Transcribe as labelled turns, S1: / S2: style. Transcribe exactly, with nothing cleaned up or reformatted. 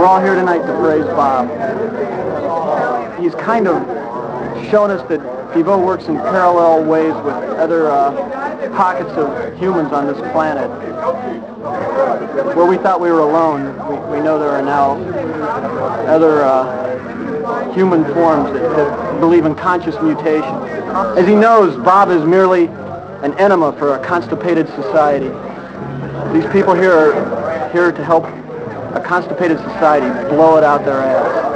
S1: all here tonight to praise Bob. He's kind of shown us that Pivot works in parallel ways with other uh, pockets of humans on this planet. Where we thought we were alone, we, we know there are now other uh, human forms that, that believe in conscious mutation. As he knows, Bob is merely an enema for a constipated society. These people here are here to help a constipated society blow it out their ass.